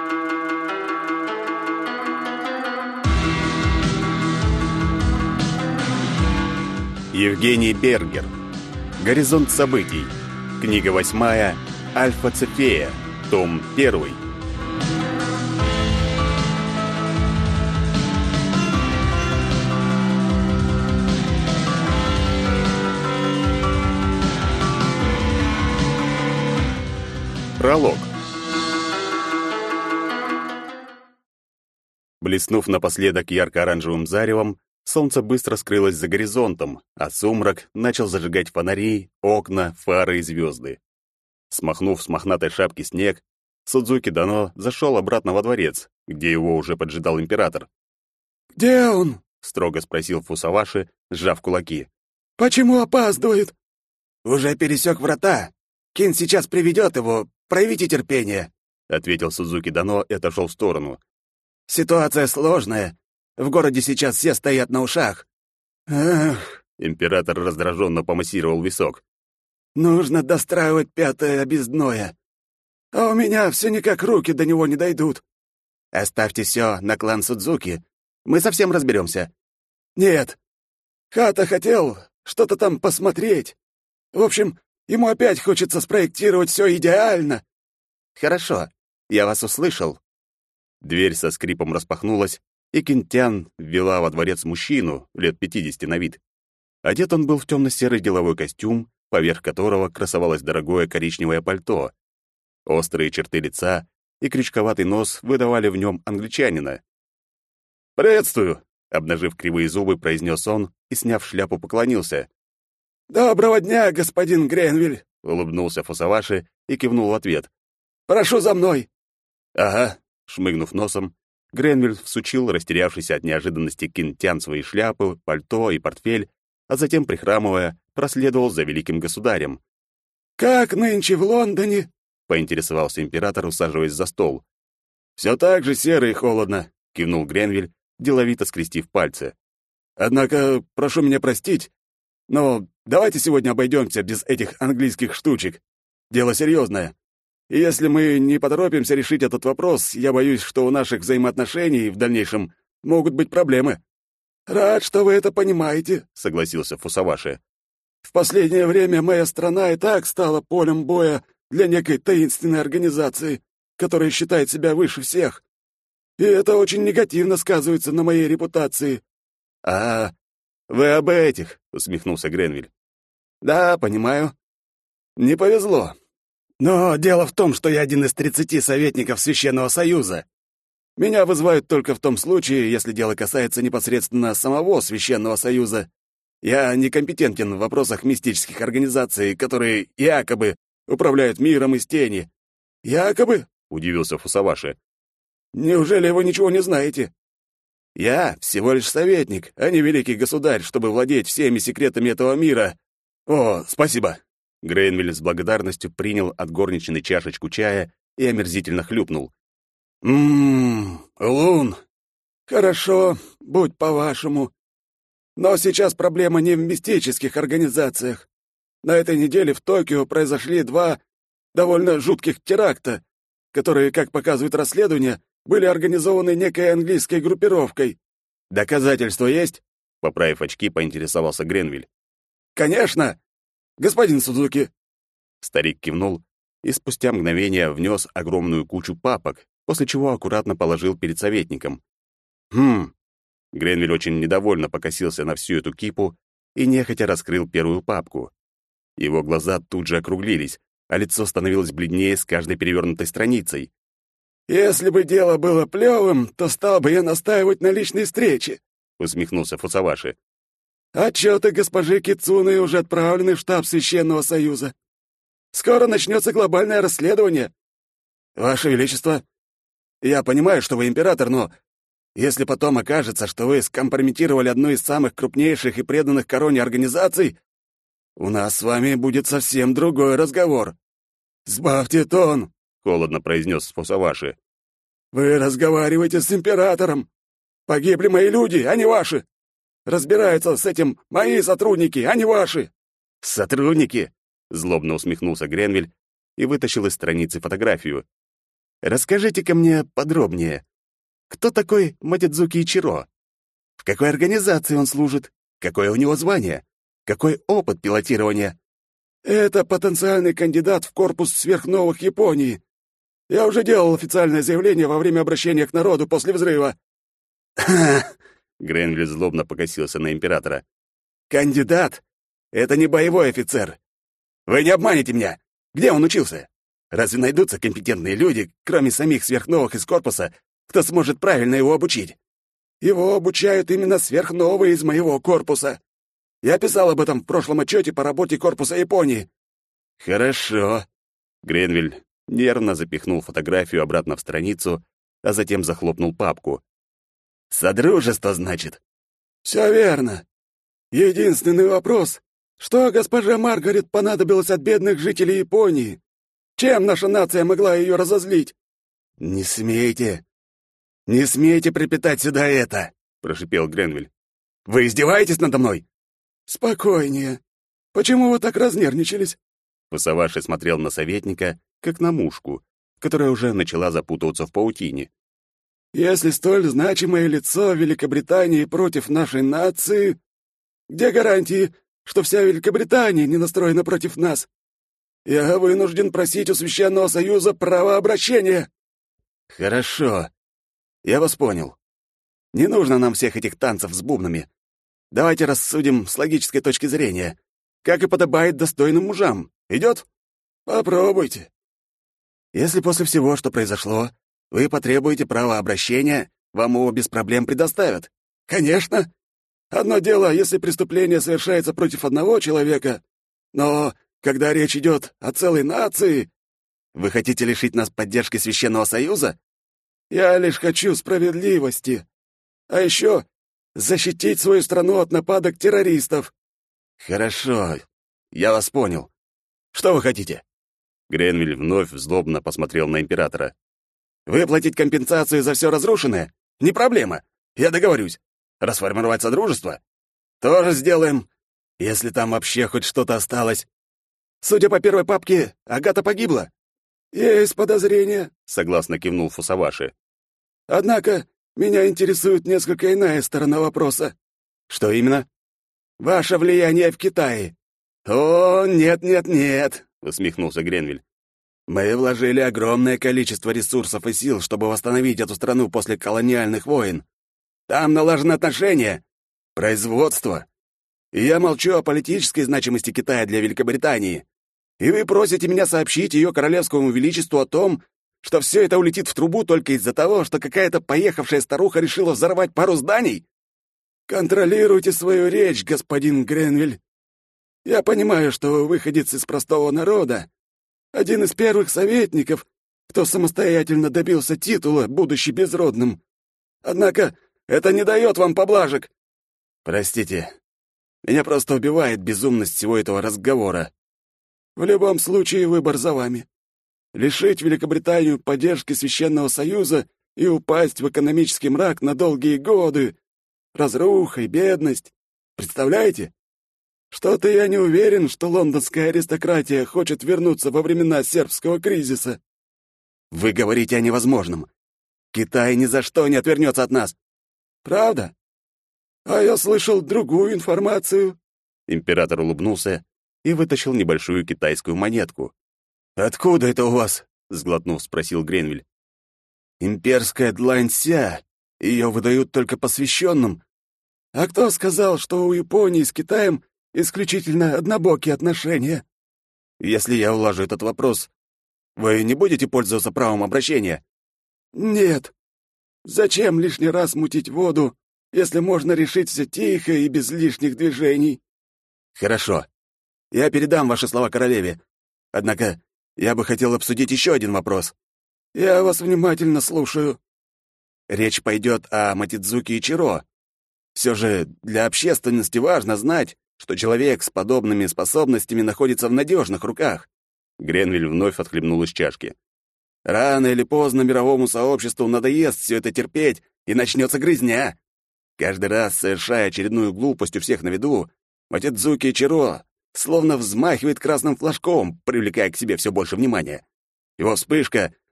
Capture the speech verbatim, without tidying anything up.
Евгений Бергер. Горизонт событий. Книга восьмая. Альфа Цефея. Том первый. Пролог. Блеснув напоследок ярко-оранжевым заревом, солнце быстро скрылось за горизонтом, а сумрак начал зажигать фонари, окна, фары и звезды. Смахнув с мохнатой шапки снег, Судзуки Дано зашел обратно во дворец, где его уже поджидал император. «Где он?» — строго спросил Фусаваши, сжав кулаки. «Почему опаздывает?» «Уже пересек врата. Кин сейчас приведет его. Проявите терпение», — ответил Судзуки Дано и отошел в сторону. «Ситуация сложная. В городе сейчас все стоят на ушах». «Эх!» — император раздраженно помассировал висок. «Нужно достраивать пятое обездное. А у меня все никак руки до него не дойдут». «Оставьте все на клан Судзуки. Мы совсем разберемся». «Нет. Хата хотел что-то там посмотреть. В общем, ему опять хочется спроектировать все идеально». «Хорошо. Я вас услышал». Дверь со скрипом распахнулась, и Кинтян ввела во дворец мужчину, лет пятидесяти на вид. Одет он был в темно-серый деловой костюм, поверх которого красовалось дорогое коричневое пальто. Острые черты лица и крючковатый нос выдавали в нем англичанина. «Приветствую!» — обнажив кривые зубы, произнес он и, сняв шляпу, поклонился. «Доброго дня, господин Гренвиль!» — улыбнулся Фусаваши и кивнул в ответ. «Прошу за мной!» «Ага!» — шмыгнув носом, Гренвиль всучил растерявшийся от неожиданности Кинтян свои шляпы, пальто и портфель, а затем, прихрамывая, проследовал за великим государем. «Как нынче в Лондоне?» — поинтересовался император, усаживаясь за стол. «Все так же серо и холодно», — кивнул Гренвиль, деловито скрестив пальцы. «Однако, прошу меня простить, но давайте сегодня обойдемся без этих английских штучек. Дело серьезное. И если мы не поторопимся решить этот вопрос, я боюсь, что у наших взаимоотношений в дальнейшем могут быть проблемы». «Рад, что вы это понимаете», — согласился Фусаваши. «В последнее время моя страна и так стала полем боя для некой таинственной организации, которая считает себя выше всех. И это очень негативно сказывается на моей репутации». «А, вы об этих», — усмехнулся Гренвиль. «Да, понимаю. Не повезло. Но дело в том, что я один из тридцати советников Священного Союза. Меня вызывают только в том случае, если дело касается непосредственно самого Священного Союза. Я некомпетентен в вопросах мистических организаций, которые якобы управляют миром из тени». «Якобы?» — удивился Фусаваши. «Неужели вы ничего не знаете?» «Я всего лишь советник, а не великий государь, чтобы владеть всеми секретами этого мира. О, спасибо!» Гренвиль с благодарностью принял от горничной чашечку чая и омерзительно хлюпнул. «Ммм, Лун, хорошо, будь по-вашему. Но сейчас проблема не в мистических организациях. На этой неделе в Токио произошли два довольно жутких теракта, которые, как показывает расследование, были организованы некой английской группировкой. Доказательства есть?» Поправив очки, поинтересовался Гренвиль. «Конечно! Господин Судзуки!» Старик кивнул и спустя мгновение внес огромную кучу папок, после чего аккуратно положил перед советником. «Хм...» Гренвиль очень недовольно покосился на всю эту кипу и нехотя раскрыл первую папку. Его глаза тут же округлились, а лицо становилось бледнее с каждой перевернутой страницей. «Если бы дело было плевым, то стал бы я настаивать на личной встрече», — усмехнулся Фусаваши. «Отчеты госпожи Кицуны уже отправлены в штаб Священного Союза. Скоро начнется глобальное расследование». «Ваше Величество, я понимаю, что вы император, но если потом окажется, что вы скомпрометировали одну из самых крупнейших и преданных короне организаций, у нас с вами будет совсем другой разговор». «Сбавьте тон», — холодно произнес Фусаваши. «Вы разговариваете с императором. Погибли мои люди, а не ваши. Разбираются с этим мои сотрудники, а не ваши». «Сотрудники?» — злобно усмехнулся Гренвиль и вытащил из страницы фотографию. расскажите-ка мне подробнее, кто такой Матидзуки Ичиро? В какой организации он служит? Какое у него звание? Какой опыт пилотирования? Это потенциальный кандидат в корпус сверхновых Японии. Я уже делал официальное заявление во время обращения к народу после взрыва. Гренвиль злобно покосился на императора. Кандидат? Это не боевой офицер. Вы не обманете меня. Где он учился? Разве найдутся компетентные люди, кроме самих сверхновых из корпуса, кто сможет правильно его обучить? Его обучают именно сверхновые из моего корпуса. Я писал об этом в прошлом отчете по работе корпуса Японии. Хорошо. Гренвиль нервно запихнул фотографию обратно в страницу, а затем захлопнул папку. Содружество, значит? Все верно. Единственный вопрос, что госпоже Маргарет понадобилось от бедных жителей Японии? Чем наша нация могла ее разозлить? Не смейте. Не смейте припитать сюда это, прошипел Гренвиль. Вы издеваетесь надо мной? Спокойнее. Почему вы так разнервничались? Фусаваши смотрел на советника, как на мушку, которая уже начала запутываться в паутине. Если столь значимое лицо Великобритании против нашей нации, где гарантии, что вся Великобритания не настроена против нас? Я вынужден просить у Священного Союза право обращения. Хорошо. Я вас понял. Не нужно нам всех этих танцев с бубнами. Давайте рассудим с логической точки зрения, как и подобает достойным мужам. Идет? Попробуйте. Если после всего, что произошло, вы потребуете права обращения, вам его без проблем предоставят. Конечно. Одно дело, если преступление совершается против одного человека, но когда речь идет о целой нации... Вы хотите лишить нас поддержки Священного Союза? Я лишь хочу справедливости. А еще защитить свою страну от нападок террористов. Хорошо, я вас понял. Что вы хотите? Гренвиль вновь злобно посмотрел на императора. Выплатить компенсацию за все разрушенное? Не проблема. Я договорюсь. Расформировать содружество? Тоже сделаем. Если там вообще хоть что-то осталось. Судя по первой папке, Агата погибла. Есть подозрение, согласно кивнул Фусаваши. Однако меня интересует несколько иная сторона вопроса. Что именно? Ваше влияние в Китае. О, нет-нет-нет, усмехнулся Гренвиль. Мы вложили огромное количество ресурсов и сил, чтобы восстановить эту страну после колониальных войн. Там налажены отношения, производство. И я молчу о политической значимости Китая для Великобритании. И вы просите меня сообщить ее королевскому величеству о том, что все это улетит в трубу только из-за того, что какая-то поехавшая старуха решила взорвать пару зданий? Контролируйте свою речь, господин Гренвиль. Я понимаю, что вы выходец из простого народа, один из первых советников, кто самостоятельно добился титула, будучи безродным. Однако это не дает вам поблажек. Простите, меня просто убивает безумность всего этого разговора. В любом случае выбор за вами. Лишить Великобританию поддержки Священного Союза и упасть в экономический мрак на долгие годы. Разруха и бедность. Представляете? Что-то я не уверен, что лондонская аристократия хочет вернуться во времена сербского кризиса. Вы говорите о невозможном. Китай ни за что не отвернется от нас. Правда? А я слышал другую информацию. Император улыбнулся и вытащил небольшую китайскую монетку. «Откуда это у вас?» — сглотнув, спросил Гренвиль. «Имперская длань-ся. Ее выдают только посвященным. А кто сказал, что у Японии с Китаем исключительно однобокие отношения?» «Если я уложу этот вопрос, вы не будете пользоваться правом обращения?» «Нет. Зачем лишний раз мутить воду, если можно решить все тихо и без лишних движений?» «Хорошо. Я передам ваши слова королеве. Однако я бы хотел обсудить еще один вопрос». «Я вас внимательно слушаю». «Речь пойдет о Матидзуки Ичиро. Все же для общественности важно знать, что человек с подобными способностями находится в надежных руках». Гренвиль вновь отхлебнул из чашки. «Рано или поздно мировому сообществу надоест все это терпеть, и начнется грызня. Каждый раз, совершая очередную глупость у всех на виду, Матидзуки Ичиро словно взмахивает красным флажком, привлекая к себе все больше внимания. Его вспышка